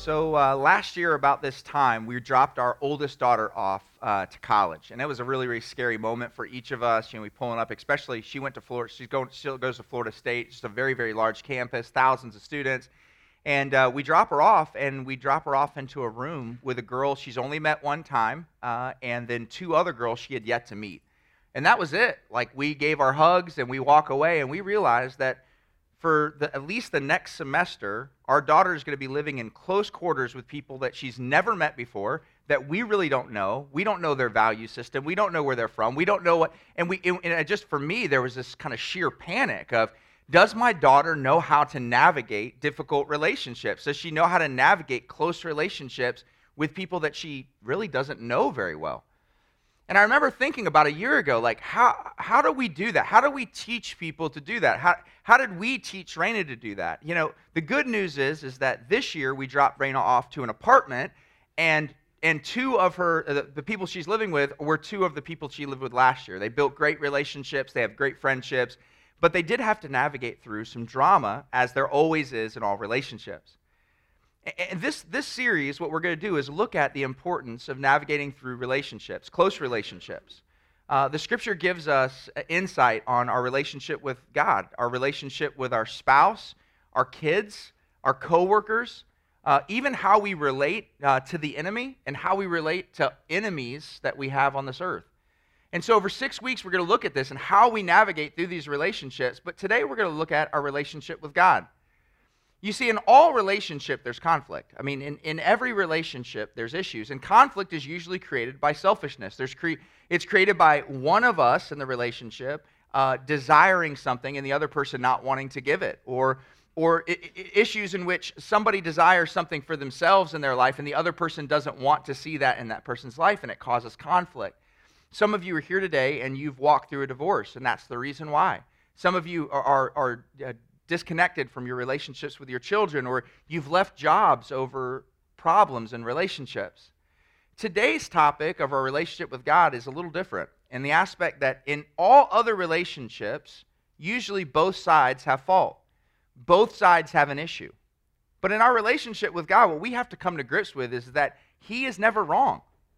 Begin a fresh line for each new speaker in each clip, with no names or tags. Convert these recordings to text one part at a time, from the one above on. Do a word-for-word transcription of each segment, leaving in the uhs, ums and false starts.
So uh, last year, about this time, we dropped our oldest daughter off uh, to college, and it was a really, really scary moment for each of us. You know, we pulling up, especially she went to Florida. She's going, still goes to Florida State, just a very, very large campus, thousands of students. And uh, we drop her off, and we drop her off into a room with a girl she's only met one time, uh, and then two other girls she had yet to meet. And that was it. Like, we gave our hugs, and we walk away, and we realized that for the, at least the next semester, our daughter is going to be living in close quarters with people that she's never met before, that we really don't know. We don't know their value system. We don't know where they're from. We don't know what, and we, and it just for me, there was this kind of sheer panic of, does my daughter know how to navigate difficult relationships? Does she know how to navigate close relationships with people that she really doesn't know very well? And I remember thinking about a year ago, like, how how do we do that? How do we teach people to do that? How how did we teach Raina to do that? You know, the good news is is that this year we dropped Raina off to an apartment, and and two of her the, the people she's living with were two of the people she lived with last year. They built great relationships. They have great friendships, but they did have to navigate through some drama, as there always is in all relationships. And this, this series, what we're going to do is look at the importance of navigating through relationships, close relationships. Uh, the Scripture gives us insight on our relationship with God, our relationship with our spouse, our kids, our coworkers, uh, even how we relate uh, to the enemy and how we relate to enemies that we have on this earth. And so over six weeks, we're going to look at this and how we navigate through these relationships. But today, we're going to look at our relationship with God. You see, in all relationship, there's conflict. I mean, in, in every relationship, there's issues. And conflict is usually created by selfishness. There's cre- it's created by one of us in the relationship uh, desiring something and the other person not wanting to give it. Or, or I- I- issues in which somebody desires something for themselves in their life and the other person doesn't want to see that in that person's life, and it causes conflict. Some of you are here today and you've walked through a divorce, and that's the reason why. Some of you are, are, are uh, disconnected from your relationships with your children, or you've left jobs over problems in relationships. Today's topic of our relationship with God is a little different in the aspect that in all other relationships, usually both sides have fault. Both sides have an issue. But in our relationship with God, what we have to come to grips with is that He is never wrong.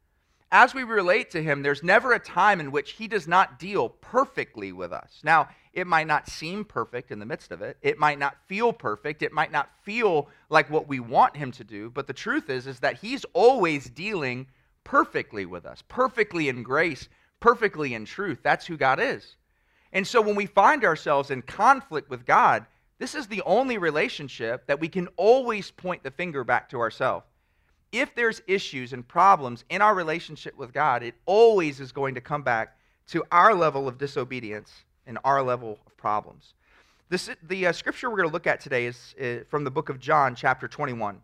As we relate to Him, there's never a time in which He does not deal perfectly with us. Now, it might not seem perfect in the midst of it. It might not feel perfect. It might not feel like what we want Him to do. But the truth is, is that He's always dealing perfectly with us, perfectly in grace, perfectly in truth. That's who God is. And so when we find ourselves in conflict with God, this is the only relationship that we can always point the finger back to ourselves. If there's issues and problems in our relationship with God, it always is going to come back to our level of disobedience and our level of problems. This, the uh, scripture we're going to look at today is uh, from the book of John, chapter twenty-one.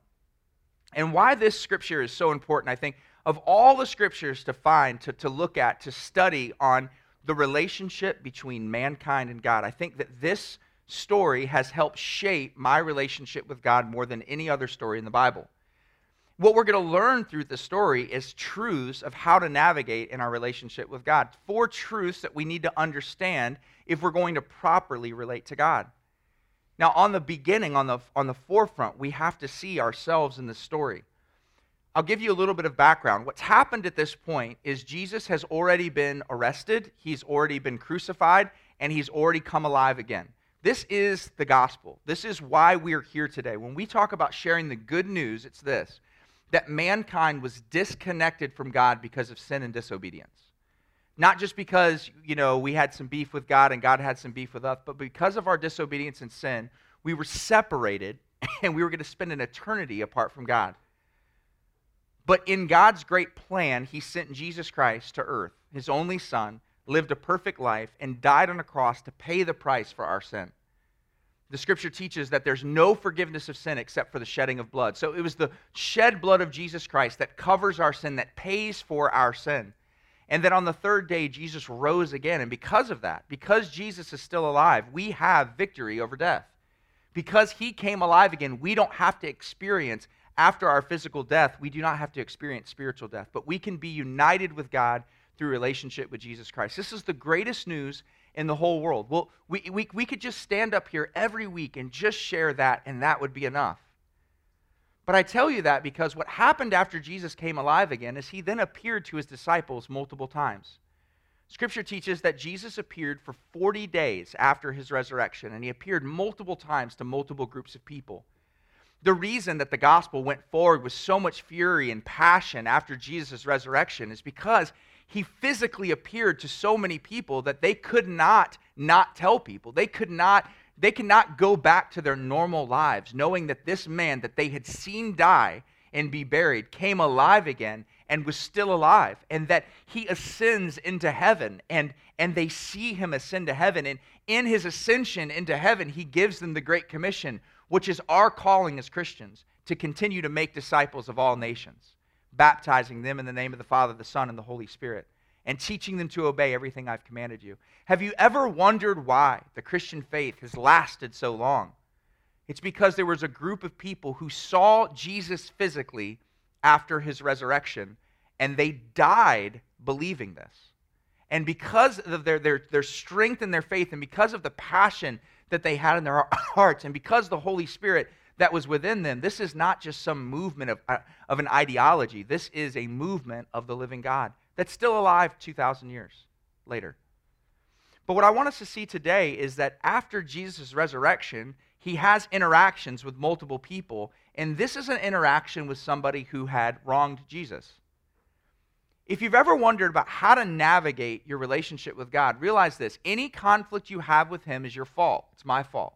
And why this scripture is so important, I think, of all the scriptures to find, to, to look at, to study on the relationship between mankind and God, I think that this story has helped shape my relationship with God more than any other story in the Bible. What we're going to learn through the story is truths of how to navigate in our relationship with God. Four truths that we need to understand if we're going to properly relate to God. Now, on the beginning, on the, on the forefront, we have to see ourselves in this story. I'll give you a little bit of background. What's happened at this point is Jesus has already been arrested, He's already been crucified, and He's already come alive again. This is the gospel. This is why we're here today. When we talk about sharing the good news, it's this: that mankind was disconnected from God because of sin and disobedience. Not just because, you know, we had some beef with God and God had some beef with us, but because of our disobedience and sin, we were separated and we were going to spend an eternity apart from God. But in God's great plan, He sent Jesus Christ to earth, His only Son, lived a perfect life, and died on a cross to pay the price for our sin. The scripture teaches that there's no forgiveness of sin except for the shedding of blood. So it was the shed blood of Jesus Christ that covers our sin, that pays for our sin. And then on the third day, Jesus rose again. And because of that, because Jesus is still alive, we have victory over death. Because He came alive again, we don't have to experience, after our physical death, we do not have to experience spiritual death. But we can be united with God through relationship with Jesus Christ. This is the greatest news in the whole world. Well, we, we, we could just stand up here every week and just share that, and that would be enough. But I tell you that because what happened after Jesus came alive again is he then appeared to his disciples multiple times. Scripture teaches that Jesus appeared for forty days after his resurrection, and he appeared multiple times to multiple groups of people. The reason that the gospel went forward with so much fury and passion after Jesus' resurrection is because he physically appeared to so many people that they could not not tell people. They could not, they could not go back to their normal lives, knowing that this man that they had seen die and be buried came alive again and was still alive, and that he ascends into heaven, and, and they see him ascend to heaven. And in his ascension into heaven, he gives them the Great Commission, which is our calling as Christians, to continue to make disciples of all nations, baptizing them in the name of the Father, the Son, and the Holy Spirit, and teaching them to obey everything I've commanded you. Have you ever wondered why the Christian faith has lasted so long? It's because there was a group of people who saw Jesus physically after his resurrection, and they died believing this. And because of their, their, their strength in their faith, and because of the passion that they had in their hearts, and because of the Holy Spirit that was within them, this is not just some movement of, uh, of an ideology. This is a movement of the living God that's still alive two thousand years later. But what I want us to see today is that after Jesus' resurrection, he has interactions with multiple people, and this is an interaction with somebody who had wronged Jesus. If you've ever wondered about how to navigate your relationship with God, realize this: any conflict you have with him is your fault. It's my fault.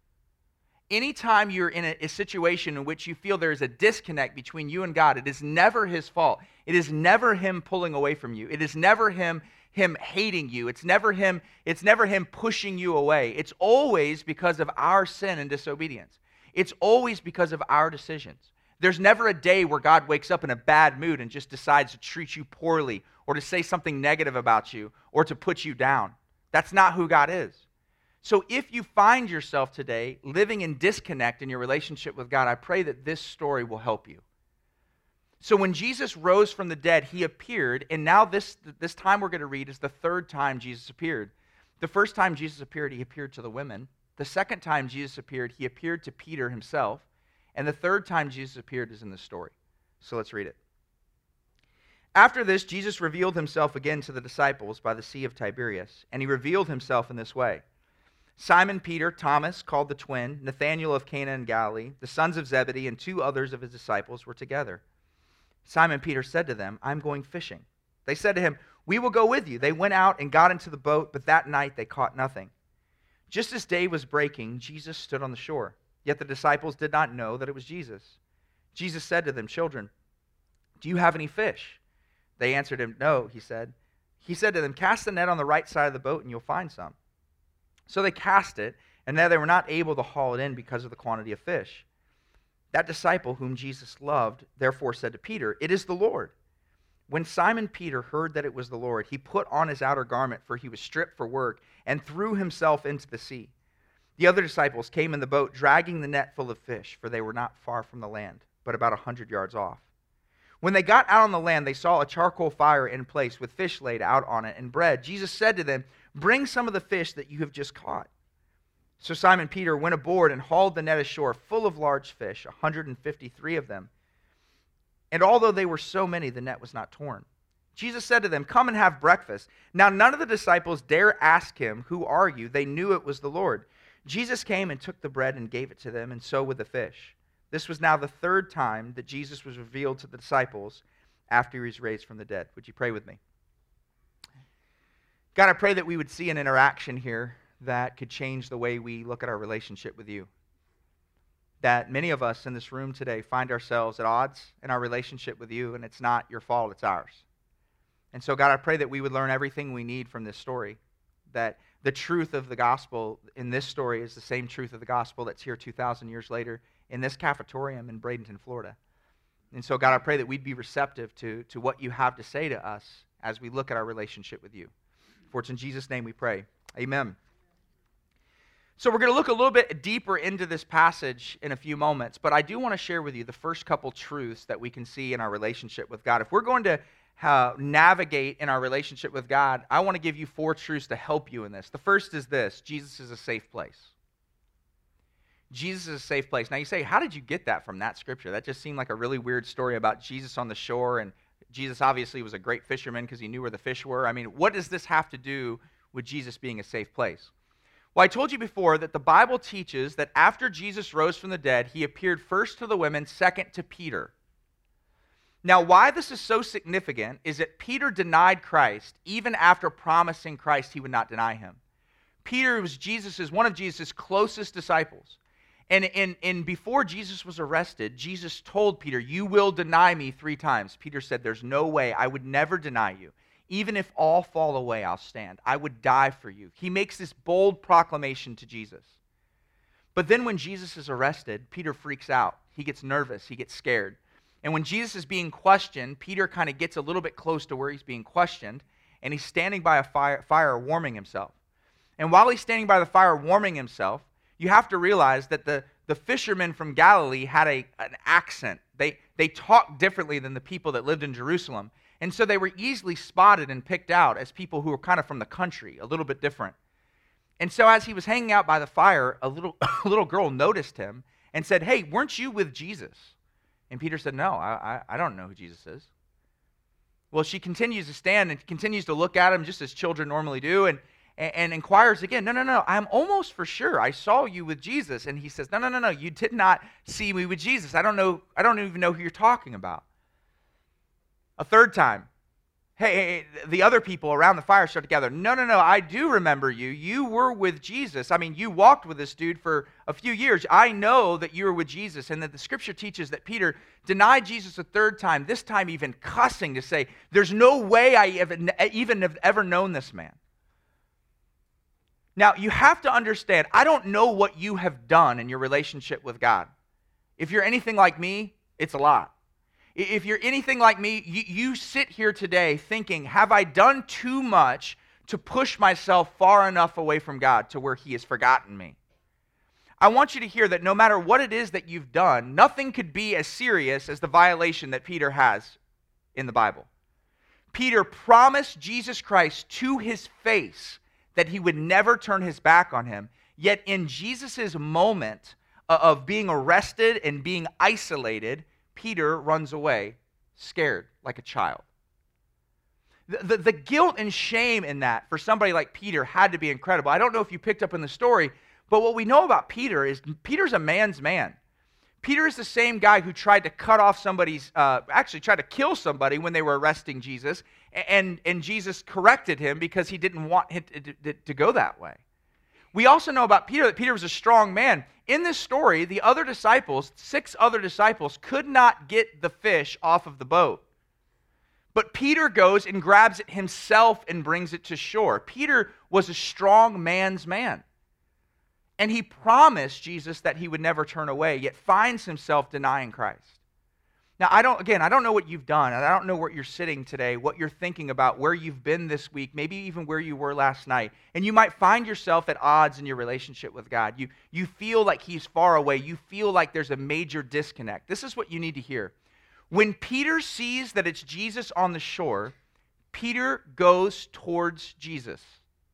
Anytime you're in a, a situation in which you feel there is a disconnect between you and God, it is never his fault. It is never him pulling away from you. It is never him him hating you. It's never him, it's never him pushing you away. It's always because of our sin and disobedience. It's always because of our decisions. There's never a day where God wakes up in a bad mood and just decides to treat you poorly or to say something negative about you or to put you down. That's not who God is. So if you find yourself today living in disconnect in your relationship with God, I pray that this story will help you. So when Jesus rose from the dead, he appeared, and now this, this time we're going to read is the third time Jesus appeared. The first time Jesus appeared, he appeared to the women. The second time Jesus appeared, he appeared to Peter himself. And the third time Jesus appeared is in the story. So let's read it. After this, Jesus revealed himself again to the disciples by the Sea of Tiberias, and he revealed himself in this way. Simon Peter, Thomas, called the twin, Nathanael of Cana in Galilee, the sons of Zebedee, and two others of his disciples were together. Simon Peter said to them, "I'm going fishing." They said to him, "We will go with you." They went out and got into the boat, but that night they caught nothing. Just as day was breaking, Jesus stood on the shore. Yet the disciples did not know that it was Jesus. Jesus said to them, "Children, do you have any fish?" They answered him, "No," he said. He said to them, "Cast the net on the right side of the boat and you'll find some." So they cast it, and now they were not able to haul it in because of the quantity of fish. That disciple whom Jesus loved therefore said to Peter, "It is the Lord." When Simon Peter heard that it was the Lord, he put on his outer garment, for he was stripped for work, and threw himself into the sea. The other disciples came in the boat, dragging the net full of fish, for they were not far from the land, but about a hundred yards off. When they got out on the land, they saw a charcoal fire in place with fish laid out on it and bread. Jesus said to them, "Bring some of the fish that you have just caught." So Simon Peter went aboard and hauled the net ashore full of large fish, one hundred fifty-three of them. And although they were so many, the net was not torn. Jesus said to them, "Come and have breakfast." Now none of the disciples dare ask him, "Who are you?" They knew it was the Lord. Jesus came and took the bread and gave it to them, and so with the fish. This was now the third time that Jesus was revealed to the disciples after he was raised from the dead. Would you pray with me? God, I pray that we would see an interaction here that could change the way we look at our relationship with you. That many of us in this room today find ourselves at odds in our relationship with you, and it's not your fault, it's ours. And so, God, I pray that we would learn everything we need from this story, that the truth of the gospel in this story is the same truth of the gospel that's here two thousand years later in this cafetorium in Bradenton, Florida. And so, God, I pray that we'd be receptive to, to what you have to say to us as we look at our relationship with you. For it's in Jesus' name we pray. Amen. So we're going to look a little bit deeper into this passage in a few moments, but I do want to share with you the first couple truths that we can see in our relationship with God. If we're going to uh, navigate in our relationship with God, I want to give you four truths to help you in this. The first is this: Jesus is a safe place. Jesus is a safe place. Now you say, how did you get that from that scripture? That just seemed like a really weird story about Jesus on the shore, and Jesus obviously was a great fisherman because he knew where the fish were. I mean, what does this have to do with Jesus being a safe place? Well, I told you before that the Bible teaches that after Jesus rose from the dead, he appeared first to the women, second to Peter. Now, why this is so significant is that Peter denied Christ even after promising Christ he would not deny him. Peter was Jesus's, one of Jesus' closest disciples. And, and, and before Jesus was arrested, Jesus told Peter, you will deny me three times. Peter said, there's no way. I would never deny you. Even if all fall away, I'll stand. I would die for you. He makes this bold proclamation to Jesus. But then when Jesus is arrested, Peter freaks out. He gets nervous. He gets scared. And when Jesus is being questioned, Peter kind of gets a little bit close to where he's being questioned, and he's standing by a fire, fire warming himself. And while he's standing by the fire warming himself, you have to realize that the, the fishermen from Galilee had a, an accent. They, they talked differently than the people that lived in Jerusalem. And so they were easily spotted and picked out as people who were kind of from the country, a little bit different. And so as he was hanging out by the fire, a little, a little girl noticed him and said, hey, weren't you with Jesus? And Peter said, no, I, I, I don't know who Jesus is. Well, she continues to stand and continues to look at him just as children normally do, and And, and inquires again, no, no, no, I'm almost for sure I saw you with Jesus. And he says, no, no, no, no, you did not see me with Jesus. I don't know, I don't even know who you're talking about. A third time, hey, hey, the other people around the fire start together. No, no, no, I do remember you. You were with Jesus. I mean, you walked with this dude for a few years. I know that you were with Jesus. And that the scripture teaches that Peter denied Jesus a third time, this time even cussing to say, there's no way I even have ever known this man. Now, you have to understand, I don't know what you have done in your relationship with God. If you're anything like me, it's a lot. If you're anything like me, you, you sit here today thinking, have I done too much to push myself far enough away from God to where he has forgotten me? I want you to hear that no matter what it is that you've done, nothing could be as serious as the violation that Peter has in the Bible. Peter promised Jesus Christ to his face that he would never turn his back on him. Yet in Jesus' moment of being arrested and being isolated, Peter runs away, scared like a child. The, the, the guilt and shame in that for somebody like Peter had to be incredible. I don't know if you picked up in the story, but what we know about Peter is Peter's a man's man. Peter is the same guy who tried to cut off somebody's, uh, actually tried to kill somebody when they were arresting Jesus, and, and Jesus corrected him because he didn't want him to, to, to go that way. We also know about Peter that Peter was a strong man. In this story, the other disciples, six other disciples, could not get the fish off of the boat. But Peter goes and grabs it himself and brings it to shore. Peter was a strong man's man. And he promised Jesus that he would never turn away, yet finds himself denying Christ. Now, I don't, again, I don't know what you've done, and I don't know where you're sitting today, what you're thinking about, where you've been this week, maybe even where you were last night. And you might find yourself at odds in your relationship with God. You, you feel like he's far away. You feel like there's a major disconnect. This is what you need to hear. When Peter sees that it's Jesus on the shore, Peter goes towards Jesus.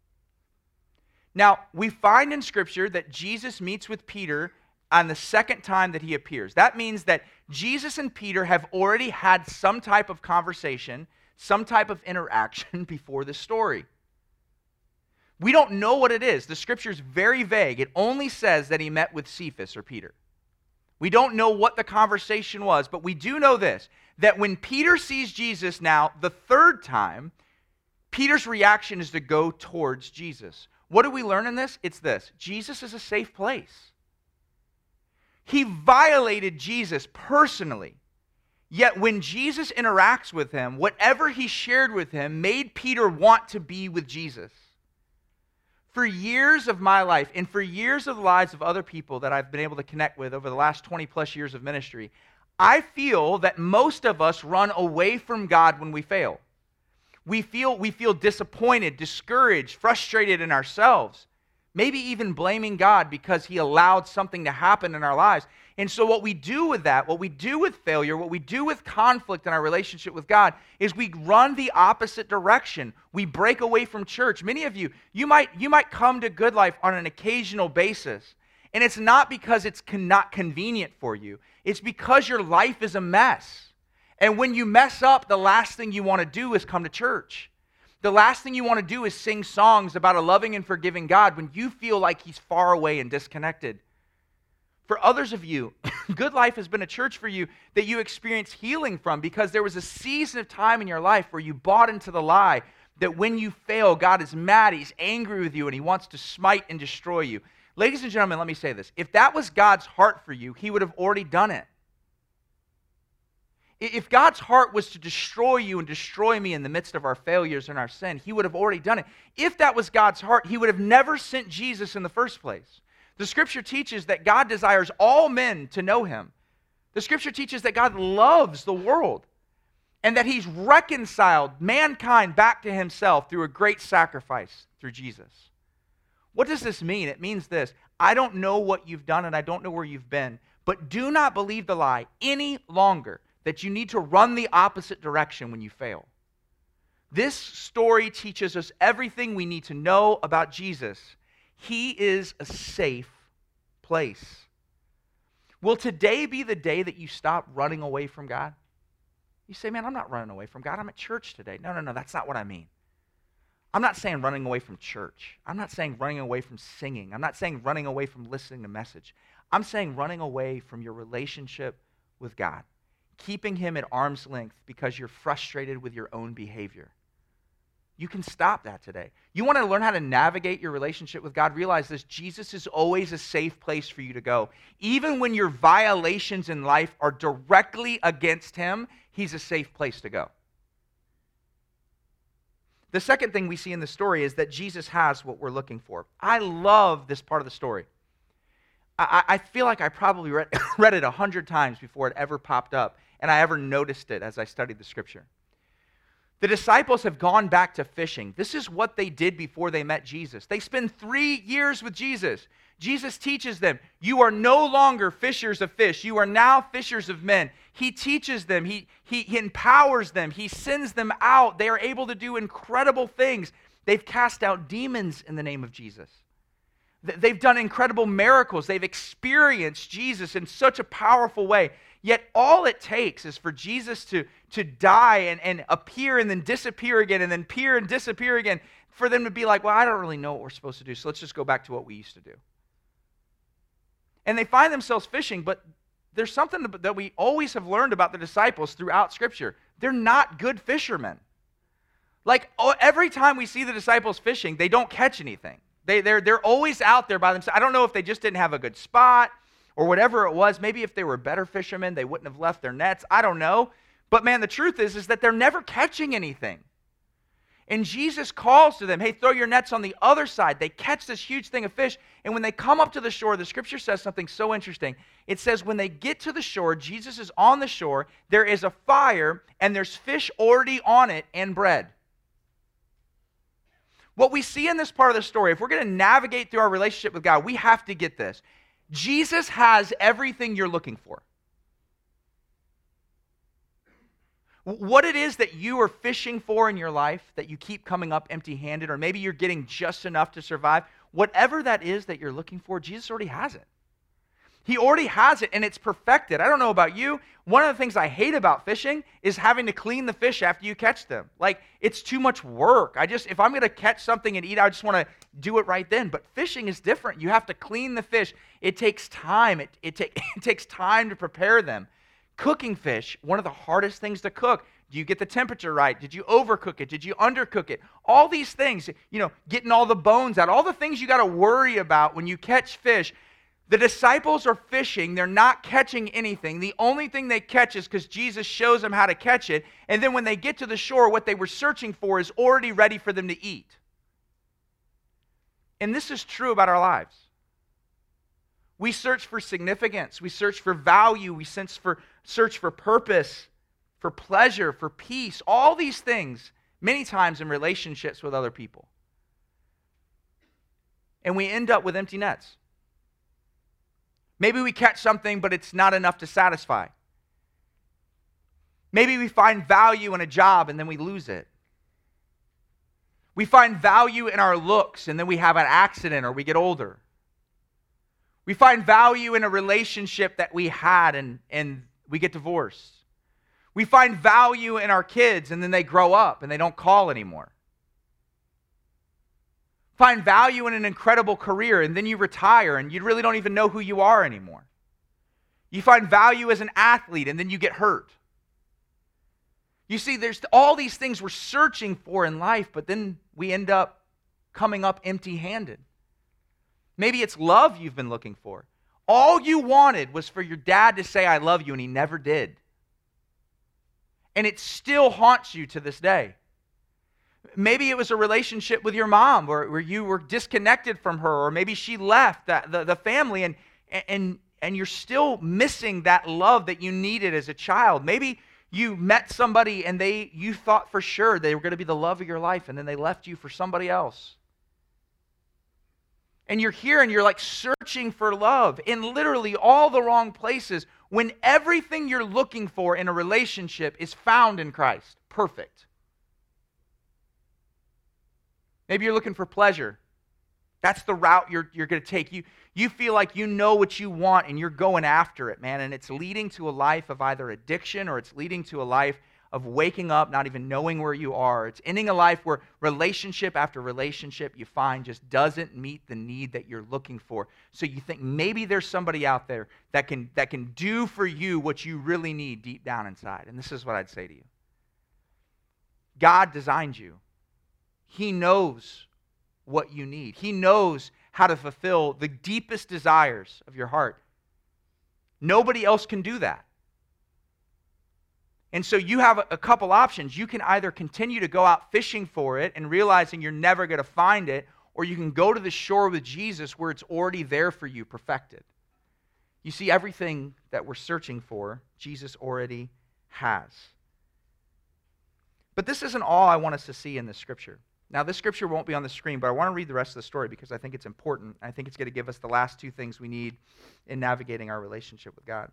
Now, we find in Scripture that Jesus meets with Peter on the second time that he appears. That means that Jesus and Peter have already had some type of conversation, some type of interaction before this story. We don't know what it is. The Scripture is very vague. It only says that he met with Cephas or Peter. We don't know what the conversation was, but we do know this, that when Peter sees Jesus now the third time, Peter's reaction is to go towards Jesus. What do we learn in this? It's this: Jesus is a safe place. He violated Jesus personally. Yet when Jesus interacts with him, whatever he shared with him made Peter want to be with Jesus. For years of my life, and for years of the lives of other people that I've been able to connect with over the last twenty plus years of ministry, I feel that most of us run away from God when we fail. We feel, we feel disappointed, discouraged, frustrated in ourselves, maybe even blaming God because he allowed something to happen in our lives. And so what we do with that, what we do with failure, what we do with conflict in our relationship with God is we run the opposite direction. We break away from church. Many of you, you might, you might come to Good Life on an occasional basis. And it's not because it's con- not convenient for you. It's because your life is a mess. And when you mess up, the last thing you want to do is come to church. The last thing you want to do is sing songs about a loving and forgiving God when you feel like he's far away and disconnected. For others of you, Good Life has been a church for you that you experience healing from because there was a season of time in your life where you bought into the lie that when you fail, God is mad, he's angry with you, and he wants to smite and destroy you. Ladies and gentlemen, let me say this. If that was God's heart for you, he would have already done it. If God's heart was to destroy you and destroy me in the midst of our failures and our sin, he would have already done it. If that was God's heart, he would have never sent Jesus in the first place. The Scripture teaches that God desires all men to know him. The Scripture teaches that God loves the world and that he's reconciled mankind back to himself through a great sacrifice through Jesus. What does this mean? It means this. I don't know what you've done and I don't know where you've been, but do not believe the lie any longer that you need to run the opposite direction when you fail. This story teaches us everything we need to know about Jesus. He is a safe place. Will today be the day that you stop running away from God? You say, man, I'm not running away from God. I'm at church today. No, no, no, that's not what I mean. I'm not saying running away from church. I'm not saying running away from singing. I'm not saying running away from listening to message. I'm saying running away from your relationship with God, keeping him at arm's length because you're frustrated with your own behavior. You can stop that today. You want to learn how to navigate your relationship with God? Realize this, Jesus is always a safe place for you to go. Even when your violations in life are directly against him, he's a safe place to go. The second thing we see in the story is that Jesus has what we're looking for. I love this part of the story. I, I feel like I probably read, read it a hundred times before it ever popped up, and I ever noticed it as I studied the Scripture. The disciples have gone back to fishing. This is what they did before they met Jesus. They spend three years with Jesus. Jesus teaches them, you are no longer fishers of fish. You are now fishers of men. He teaches them. He, he, he empowers them. He sends them out. They are able to do incredible things. They've cast out demons in the name of Jesus. They've done incredible miracles. They've experienced Jesus in such a powerful way. Yet all it takes is for Jesus to, to die and, and appear and then disappear again and then appear and disappear again for them to be like, well, I don't really know what we're supposed to do, so let's just go back to what we used to do. And they find themselves fishing, but there's something that we always have learned about the disciples throughout Scripture. They're not good fishermen. Like every time we see the disciples fishing, they don't catch anything. They, they're, they're always out there by themselves. I don't know if they just didn't have a good spot or whatever it was. Maybe if they were better fishermen, they wouldn't have left their nets. I don't know. But man, the truth is, is that they're never catching anything. And Jesus calls to them, hey, throw your nets on the other side. They catch this huge thing of fish. And when they come up to the shore, the Scripture says something so interesting. It says when they get to the shore, Jesus is on the shore, there is a fire, and there's fish already on it and bread. What we see in this part of the story, if we're going to navigate through our relationship with God, we have to get this. Jesus has everything you're looking for. What it is that you are fishing for in your life, that you keep coming up empty-handed, or maybe you're getting just enough to survive, whatever that is that you're looking for, Jesus already has it. He already has it, and it's perfected. I don't know about you. One of the things I hate about fishing is having to clean the fish after you catch them. Like, it's too much work. I just, if I'm going to catch something and eat, I just want to do it right then. But fishing is different. You have to clean the fish. It takes time. It, it, take, it takes time to prepare them. Cooking fish, one of the hardest things to cook. Do you get the temperature right? Did you overcook it? Did you undercook it? All these things, you know, getting all the bones out, all the things you got to worry about when you catch fish. The disciples are fishing. They're not catching anything. The only thing they catch is because Jesus shows them how to catch it. And then when they get to the shore, what they were searching for is already ready for them to eat. And this is true about our lives. We search for significance. We search for value. We search for, search for purpose, for pleasure, for peace. All these things, many times in relationships with other people. And we end up with empty nets. Maybe we catch something, but it's not enough to satisfy. Maybe we find value in a job and then we lose it. We find value in our looks and then we have an accident or we get older. We find value in a relationship that we had and, and we get divorced. We find value in our kids and then they grow up and they don't call anymore. Find value in an incredible career and then you retire and you really don't even know who you are anymore. You find value as an athlete and then you get hurt. You see, there's all these things we're searching for in life, but then we end up coming up empty-handed. Maybe it's love you've been looking for. All you wanted was for your dad to say, I love you, and he never did. And it still haunts you to this day. Maybe it was a relationship with your mom where, where you were disconnected from her, or maybe she left the, the, the family, and, and, and you're still missing that love that you needed as a child. Maybe you met somebody and they you thought for sure they were going to be the love of your life, and then they left you for somebody else. And you're here and you're like searching for love in literally all the wrong places when everything you're looking for in a relationship is found in Christ. Perfect. Maybe you're looking for pleasure. That's the route you're, you're going to take. You, you feel like you know what you want and you're going after it, man. And it's leading to a life of either addiction or it's leading to a life of waking up, not even knowing where you are. It's ending a life where relationship after relationship you find just doesn't meet the need that you're looking for. So you think maybe there's somebody out there that can, that can do for you what you really need deep down inside. And this is what I'd say to you. God designed you. He knows what you need. He knows how to fulfill the deepest desires of your heart. Nobody else can do that. And so you have a couple options. You can either continue to go out fishing for it and realizing you're never going to find it, or you can go to the shore with Jesus where it's already there for you, perfected. You see, everything that we're searching for, Jesus already has. But this isn't all I want us to see in this scripture. Now, this scripture won't be on the screen, but I want to read the rest of the story because I think it's important. I think it's going to give us the last two things we need in navigating our relationship with God.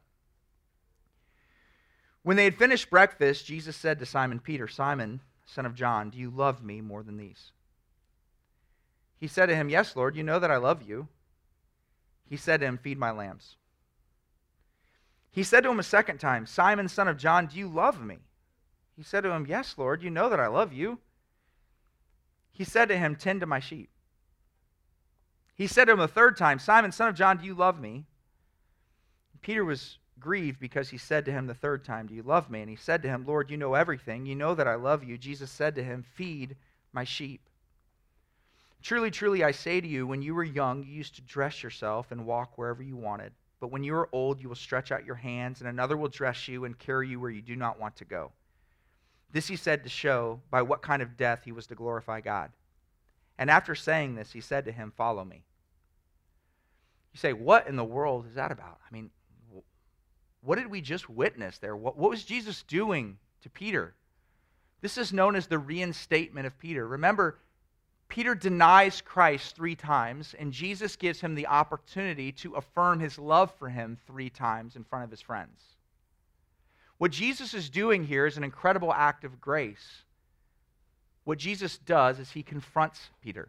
When they had finished breakfast, Jesus said to Simon Peter, Simon, son of John, do you love me more than these? He said to him, yes, Lord, you know that I love you. He said to him, feed my lambs. He said to him a second time, Simon, son of John, do you love me? He said to him, yes, Lord, you know that I love you. He said to him, tend to my sheep. He said to him a third time, Simon, son of John, do you love me? Peter was grieved because he said to him the third time, do you love me? And he said to him, Lord, you know everything. You know that I love you. Jesus said to him, feed my sheep. Truly, truly, I say to you, when you were young, you used to dress yourself and walk wherever you wanted. But when you are old, you will stretch out your hands, and another will dress you and carry you where you do not want to go. This he said to show by what kind of death he was to glorify God. And after saying this, he said to him, follow me. You say, what in the world is that about? I mean, what did we just witness there? What, what was Jesus doing to Peter? This is known as the reinstatement of Peter. Remember, Peter denies Christ three times, and Jesus gives him the opportunity to affirm his love for him three times in front of his friends. What Jesus is doing here is an incredible act of grace. What Jesus does is he confronts Peter.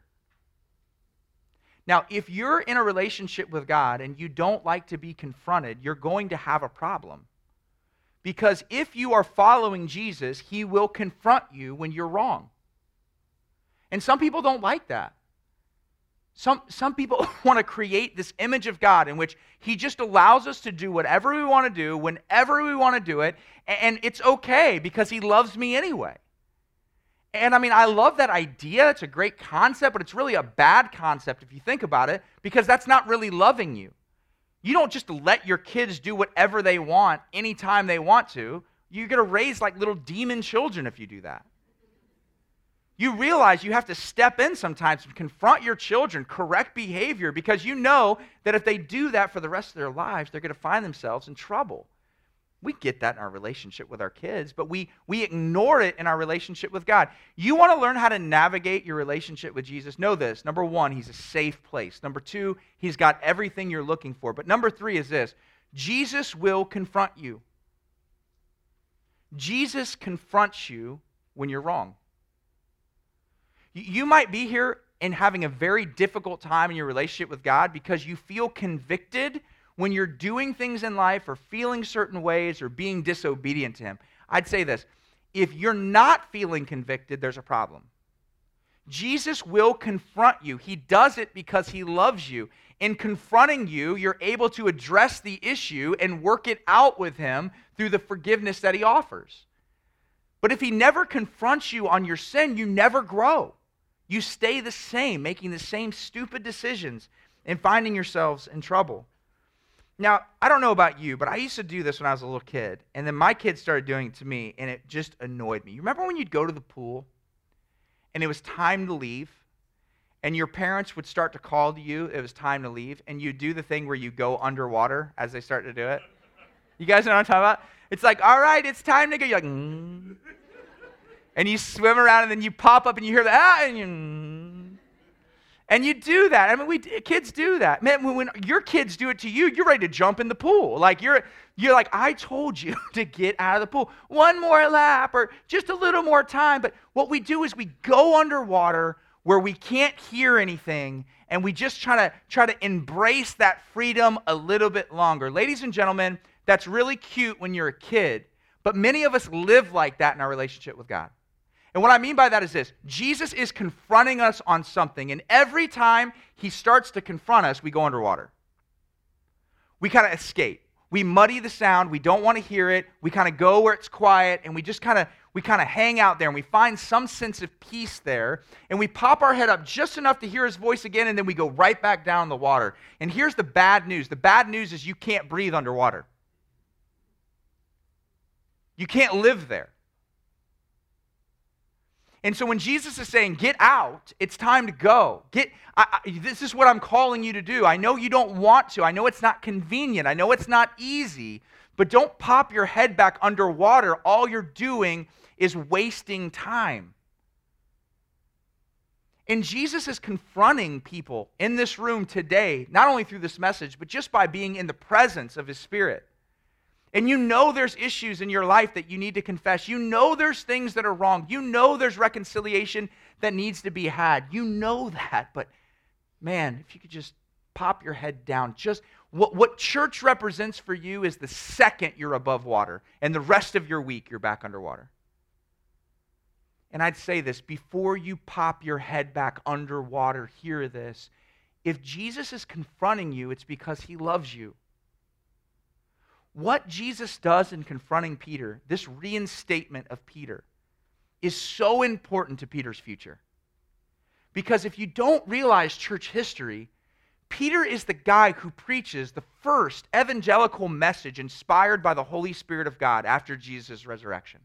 Now, if you're in a relationship with God and you don't like to be confronted, you're going to have a problem. Because if you are following Jesus, he will confront you when you're wrong. And some people don't like that. Some, some people want to create this image of God in which he just allows us to do whatever we want to do, whenever we want to do it, and it's okay because he loves me anyway. And I mean, I love that idea. It's a great concept, but it's really a bad concept if you think about it, because that's not really loving you. You don't just let your kids do whatever they want anytime they want to. You're going to raise like little demon children if you do that. You realize you have to step in sometimes and confront your children, correct behavior, because you know that if they do that for the rest of their lives, they're going to find themselves in trouble. We get that in our relationship with our kids, but we, we ignore it in our relationship with God. You want to learn how to navigate your relationship with Jesus? Know this. Number one, he's a safe place. Number two, he's got everything you're looking for. But number three is this. Jesus will confront you. Jesus confronts you when you're wrong. You might be here in having a very difficult time in your relationship with God because you feel convicted when you're doing things in life or feeling certain ways or being disobedient to him, I'd say this. If you're not feeling convicted, there's a problem. Jesus will confront you. He does it because he loves you. In confronting you, you're able to address the issue and work it out with him through the forgiveness that he offers. But if he never confronts you on your sin, you never grow. You stay the same, making the same stupid decisions and finding yourselves in trouble. Now, I don't know about you, but I used to do this when I was a little kid, and then my kids started doing it to me, and it just annoyed me. You remember when you'd go to the pool, and it was time to leave, and your parents would start to call to you, it was time to leave, and you'd do the thing where you go underwater as they start to do it? You guys know what I'm talking about? It's like, all right, it's time to go. You're like, mm. And you swim around, and then you pop up, and you hear that, ah, and you, mm. And you do that. I mean, we kids do that. Man, when, when your kids do it to you, you're ready to jump in the pool. Like you're, you're like, I told you to get out of the pool. One more lap, or just a little more time. But what we do is we go underwater where we can't hear anything, and we just try to try to embrace that freedom a little bit longer. Ladies and gentlemen, that's really cute when you're a kid, but many of us live like that in our relationship with God. And what I mean by that is this. Jesus is confronting us on something, and every time he starts to confront us, we go underwater. We kind of escape. We muddy the sound. We don't want to hear it. We kind of go where it's quiet, and we just kind of we kind of hang out there, and we find some sense of peace there, and we pop our head up just enough to hear his voice again, and then we go right back down the water. And here's the bad news. The bad news is you can't breathe underwater. You can't live there. And so when Jesus is saying, get out, it's time to go. Get. I, I, this is what I'm calling you to do. I know you don't want to. I know it's not convenient. I know it's not easy. But don't pop your head back underwater. All you're doing is wasting time. And Jesus is confronting people in this room today, not only through this message, but just by being in the presence of his Spirit. And you know there's issues in your life that you need to confess. You know there's things that are wrong. You know there's reconciliation that needs to be had. You know that. But man, if you could just pop your head down. Just what, what church represents for you is the second you're above water. And the rest of your week, you're back underwater. And I'd say this, before you pop your head back underwater, hear this. If Jesus is confronting you, it's because he loves you. What Jesus does in confronting Peter, this reinstatement of Peter, is so important to Peter's future. Because if you don't realize church history, Peter is the guy who preaches the first evangelical message inspired by the Holy Spirit of God after Jesus' resurrection.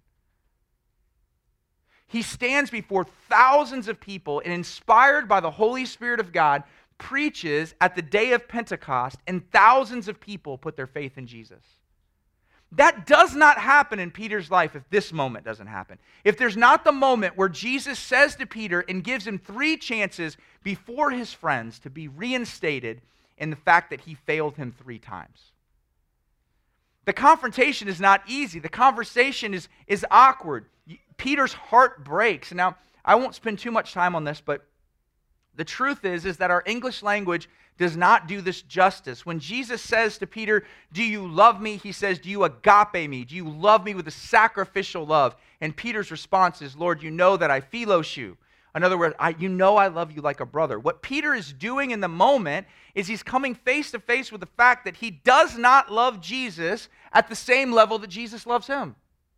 He stands before thousands of people and, inspired by the Holy Spirit of God, preaches at the day of Pentecost, and thousands of people put their faith in Jesus. That does not happen in Peter's life if this moment doesn't happen. If there's not the moment where Jesus says to Peter and gives him three chances before his friends to be reinstated in the fact that he failed him three times. The confrontation is not easy. The conversation is, is awkward. Peter's heart breaks. Now, I won't spend too much time on this, but the truth is, is that our English language does not do this justice. When Jesus says to Peter, do you love me? He says, do you agape me? Do you love me with a sacrificial love? And Peter's response is, Lord, you know that I philos you. In other words, I, you know I love you like a brother. What Peter is doing in the moment is he's coming face to face with the fact that he does not love Jesus at the same level that Jesus loves him.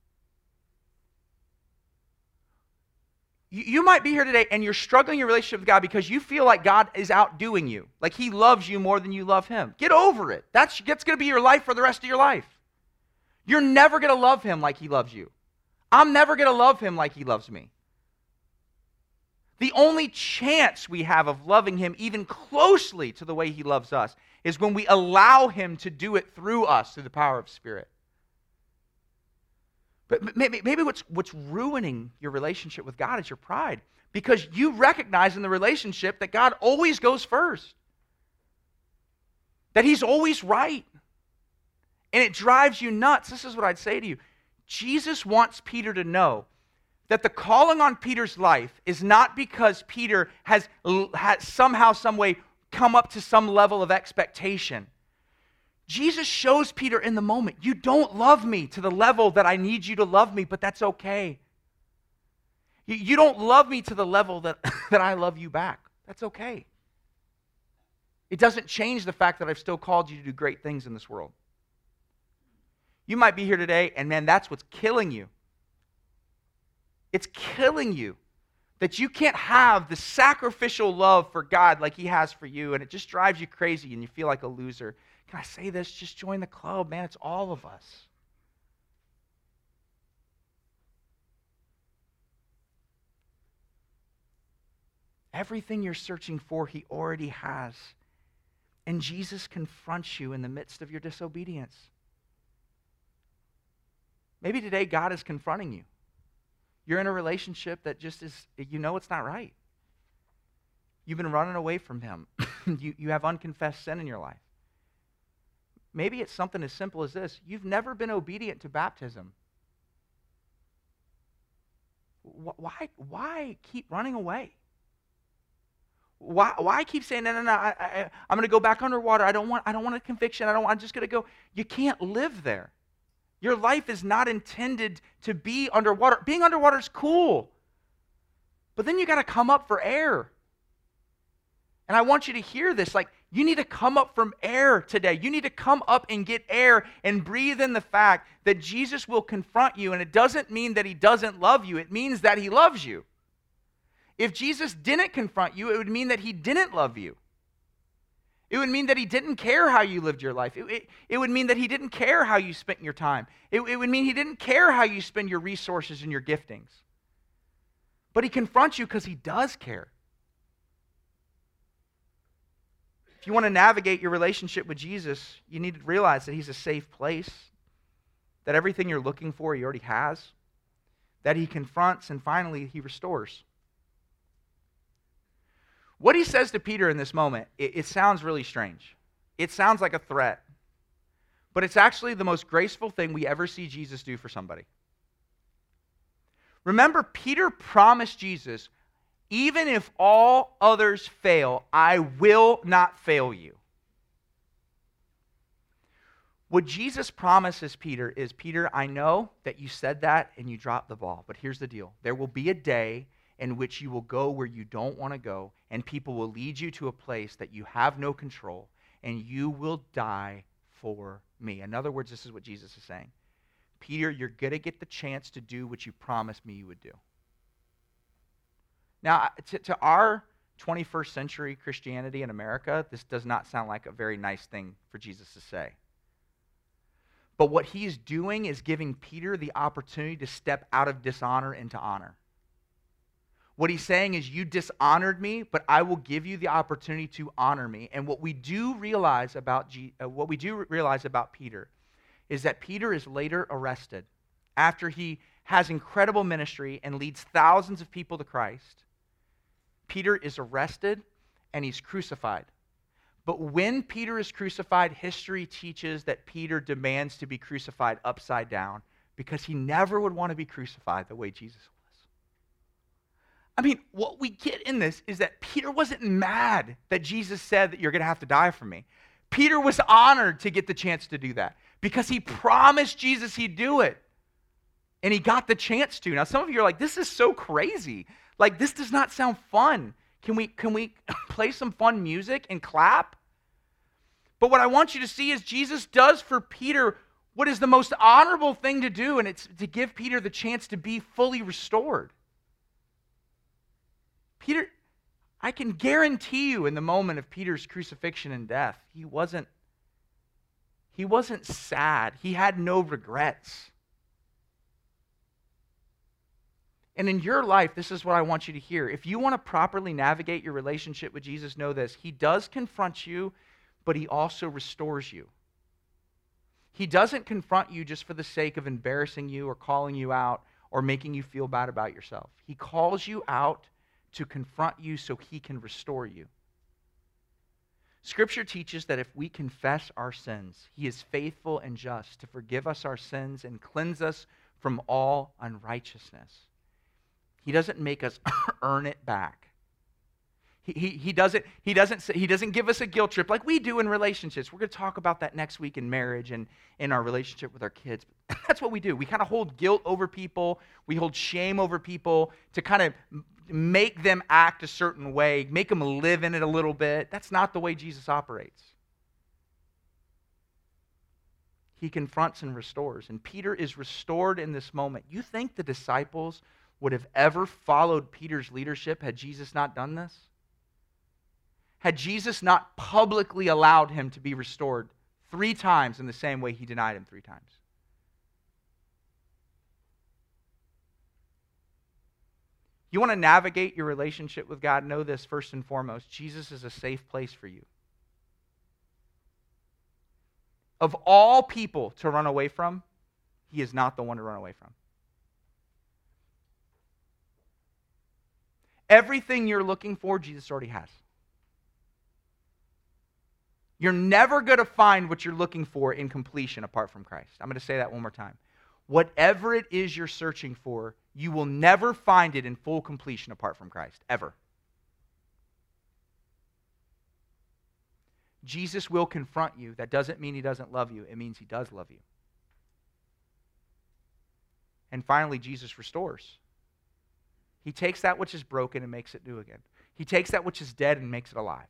You might be here today and you're struggling in your relationship with God because you feel like God is outdoing you. Like he loves you more than you love him. Get over it. That's, that's going to be your life for the rest of your life. You're never going to love him like he loves you. I'm never going to love him like he loves me. The only chance we have of loving him even closely to the way he loves us is when we allow him to do it through us, through the power of Spirit. But maybe, maybe what's, what's ruining your relationship with God is your pride. Because you recognize in the relationship that God always goes first. That he's always right. And it drives you nuts. This is what I'd say to you. Jesus wants Peter to know that the calling on Peter's life is not because Peter has, has somehow, some way come up to some level of expectation. Jesus shows Peter in the moment, you don't love me to the level that I need you to love me, but that's okay. You, you don't love me to the level that, that I love you back. That's okay. It doesn't change the fact that I've still called you to do great things in this world. You might be here today, and man, that's what's killing you. It's killing you that you can't have the sacrificial love for God like he has for you, and it just drives you crazy and you feel like a loser. Can I say this? Just join the club, man. It's all of us. Everything you're searching for, he already has. And Jesus confronts you in the midst of your disobedience. Maybe today God is confronting you. You're in a relationship that just is, you know it's not right. You've been running away from him. you, you have unconfessed sin in your life. Maybe it's something as simple as this. You've never been obedient to baptism. Why, why keep running away? Why, why keep saying, no, no, no, I, I, I'm going to go back underwater. I don't want, I don't want a conviction. I don't want, I'm just going to go. You can't live there. Your life is not intended to be underwater. Being underwater is cool. But then you got to come up for air. And I want you to hear this. Like, you need to come up from air today. You need to come up and get air and breathe in the fact that Jesus will confront you. And it doesn't mean that he doesn't love you. It means that he loves you. If Jesus didn't confront you, it would mean that he didn't love you. It would mean that he didn't care how you lived your life. It, it, it would mean that he didn't care how you spent your time. It, it would mean he didn't care how you spend your resources and your giftings. But he confronts you because he does care. If you want to navigate your relationship with Jesus, you need to realize that he's a safe place, that everything you're looking for he already has, that he confronts, and finally he restores. What he says to Peter in this moment, it, it sounds really strange. It sounds like a threat. But it's actually the most graceful thing we ever see Jesus do for somebody. Remember, Peter promised Jesus, even if all others fail, I will not fail you. What Jesus promises Peter is, Peter, I know that you said that and you dropped the ball, but here's the deal. There will be a day in which you will go where you don't want to go, and people will lead you to a place that you have no control, and you will die for me. In other words, this is what Jesus is saying. Peter, you're going to get the chance to do what you promised me you would do. Now, to, to our twenty-first century Christianity in America, this does not sound like a very nice thing for Jesus to say. But what he's doing is giving Peter the opportunity to step out of dishonor into honor. What he's saying is, you dishonored me, but I will give you the opportunity to honor me. And what we do realize about G, uh, what we do realize about Peter is that Peter is later arrested after he has incredible ministry and leads thousands of people to Christ. Peter is arrested and he's crucified. But when Peter is crucified, history teaches that Peter demands to be crucified upside down because he never would want to be crucified the way Jesus was. I mean, what we get in this is that Peter wasn't mad that Jesus said that you're going to have to die for me. Peter was honored to get the chance to do that because he promised Jesus he'd do it. And he got the chance to. Now, some of you are like, this is so crazy. Like, this does not sound fun. Can we, can we play some fun music and clap? But what I want you to see is Jesus does for Peter what is the most honorable thing to do, and it's to give Peter the chance to be fully restored. Peter, I can guarantee you in the moment of Peter's crucifixion and death, he wasn't, he wasn't sad. He had no regrets. And in your life, this is what I want you to hear. If you want to properly navigate your relationship with Jesus, know this. He does confront you, but he also restores you. He doesn't confront you just for the sake of embarrassing you or calling you out or making you feel bad about yourself. He calls you out to confront you so he can restore you. Scripture teaches that if we confess our sins, he is faithful and just to forgive us our sins and cleanse us from all unrighteousness. He doesn't make us earn it back. He, he, he, doesn't, he, doesn't, he doesn't give us a guilt trip like we do in relationships. We're going to talk about that next week in marriage and in our relationship with our kids. That's what we do. We kind of hold guilt over people. We hold shame over people to kind of make them act a certain way, make them live in it a little bit. That's not the way Jesus operates. He confronts and restores. And Peter is restored in this moment. You think the disciples would have ever followed Peter's leadership had Jesus not done this? Had Jesus not publicly allowed him to be restored three times in the same way he denied him three times? You want to navigate your relationship with God? Know this first and foremost. Jesus is a safe place for you. Of all people to run away from, he is not the one to run away from. Everything you're looking for, Jesus already has. You're never going to find what you're looking for in completion apart from Christ. I'm going to say that one more time. Whatever it is you're searching for, you will never find it in full completion apart from Christ, ever. Jesus will confront you. That doesn't mean he doesn't love you. It means he does love you. And finally, Jesus restores. He takes that which is broken and makes it new again. He takes that which is dead and makes it alive.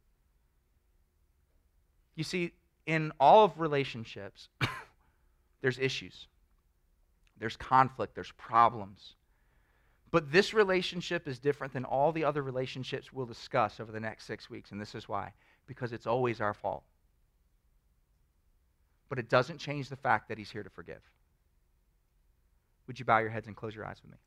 You see, in all of relationships, there's issues. There's conflict. There's problems. But this relationship is different than all the other relationships we'll discuss over the next six weeks, and this is why. Because it's always our fault. But it doesn't change the fact that he's here to forgive. Would you bow your heads and close your eyes with me?